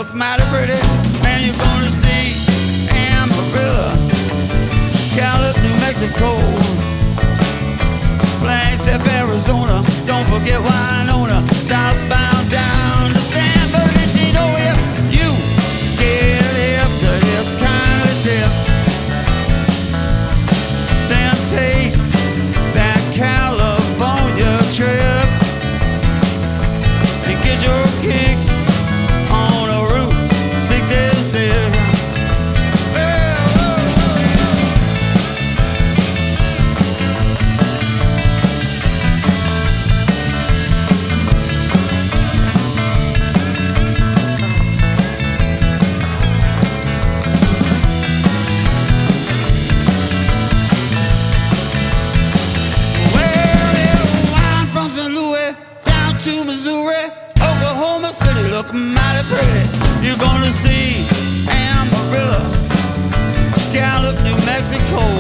look mighty pretty. And you're gonna see Amarillo, Gallup, New Mexico, Flagstaff, Arizona. Don't forget Winona, southbound down to San Bernardino. If you get hip to this kind of tip, then take that California trip and get your kicks on a Route 66. To Missouri, Oklahoma City, look mighty pretty. You're gonna see Amarillo, Gallup, New Mexico,